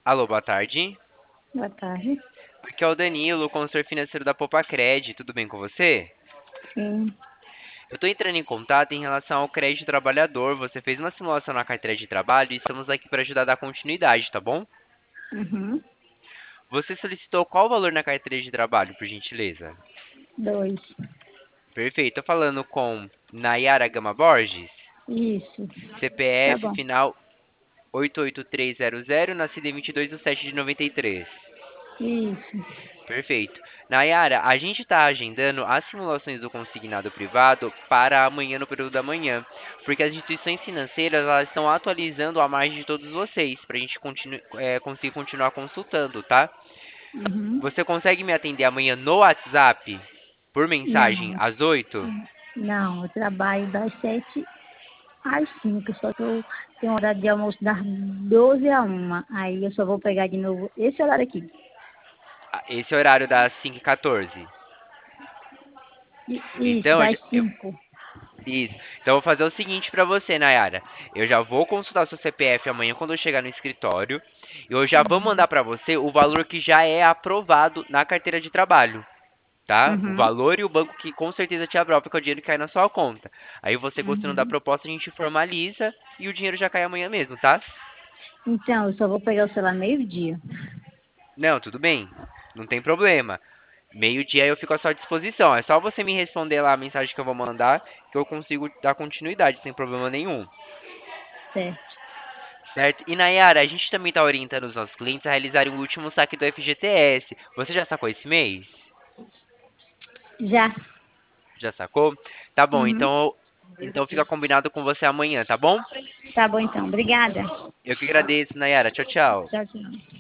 Alô, boa tarde. Boa tarde. Aqui é o Danilo, consultor financeiro da Popacred. Tudo bem com você? Sim. Eu estou entrando em contato em relação ao crédito trabalhador. Você fez uma simulação na carteira de trabalho e estamos aqui para ajudar a dar continuidade, tá bom? Uhum. Você solicitou qual valor na carteira de trabalho, por gentileza? Dois. Perfeito. Estou falando com Nayara Gama Borges, Isso. Tá CPF bom. final 88300, nascida em 22 de 7 de 93. Isso. Perfeito. Nayara, a gente está agendando as simulações do consignado privado para amanhã no período da manhã, porque as instituições financeiras elas estão atualizando a margem de todos vocês para a gente conseguir continuar consultando, tá? Uhum. Você consegue me atender amanhã no WhatsApp por mensagem Não. às 8? Não, eu trabalho das 7 às 5, só que eu tenho horário de almoço das 12 à 1. Aí eu só vou pegar de novo esse horário aqui. Esse é o horário das 5h14. Isso, Então, das 5. isso. Então, eu vou fazer o seguinte para você, Nayara. Eu já vou consultar seu CPF amanhã quando eu chegar no escritório. E eu já vou mandar para você o valor que já é aprovado na carteira de trabalho, tá? O Uhum. valor e o banco que com certeza te aprova, que é o dinheiro que cai na sua conta. Aí você gostando da Uhum. proposta, a gente formaliza e o dinheiro já cai amanhã mesmo, tá? Então, eu só vou pegar o celular meio-dia. Não, tudo bem. Não tem problema. Meio-dia eu fico à sua disposição. É só você me responder lá a mensagem que eu vou mandar, que eu consigo dar continuidade sem problema nenhum. Certo. Certo? E Nayara, a gente também está orientando os nossos clientes a realizarem o último saque do FGTS. Você já sacou esse mês? Já. Já sacou? Tá bom, Uhum. então fica combinado com você amanhã, tá bom? Tá bom então. Obrigada. Eu que agradeço, Nayara. Tchau, tchau. Tchau, tchau.